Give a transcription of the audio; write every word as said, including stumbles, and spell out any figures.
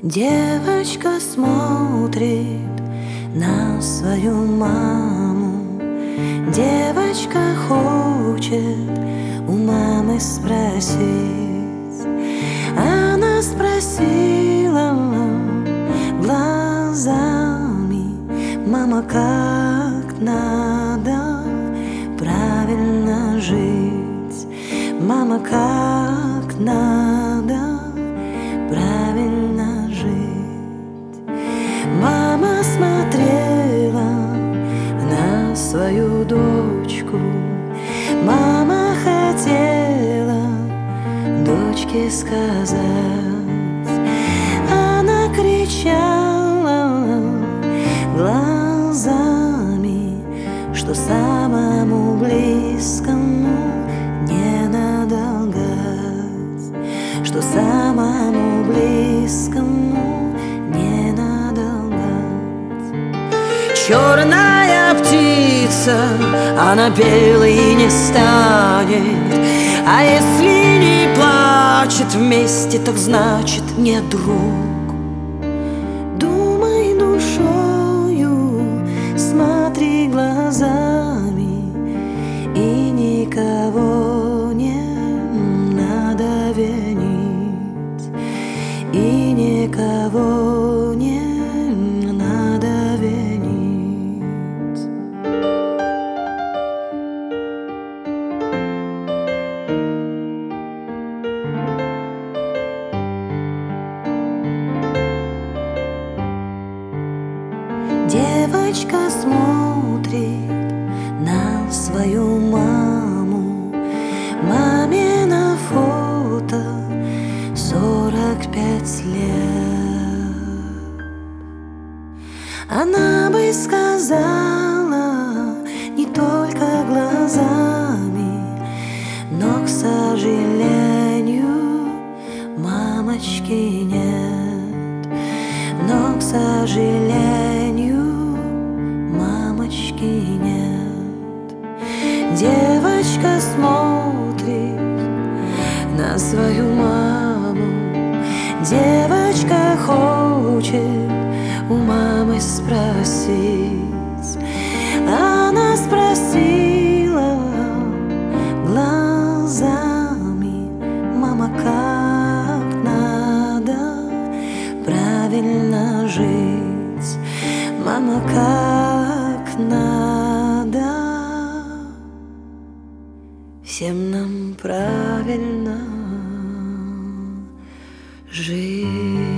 Девочка смотрит на свою маму. Девочка хочет у мамы спросить. Она спросила глазами: мама, как надо правильно жить? Мама, как надо правильно жить? Мама смотрела на свою дочку. Мама хотела дочке сказать. Она кричала глазами, что самому близкому не надо лгать, что самому близкому не надо лгать. Черная птица, она белой не станет, а если не плачет вместе, так значит не друг. Думай душою, смотри глазами, и никого не надо винить, и никого не надо винить. Девочка смотрит на свою маму. Маме на фото сорок пять лет. Она бы сказала не только глазами, но, к сожалению, мамочки нет. Но, к сожалению, мамочки нет. Девочка смотрит на свою маму. Девочка хочет у мамы спросить. Она спросила глазами: мама, как надо правильно жить? Мама, как надо всем нам правильно жить?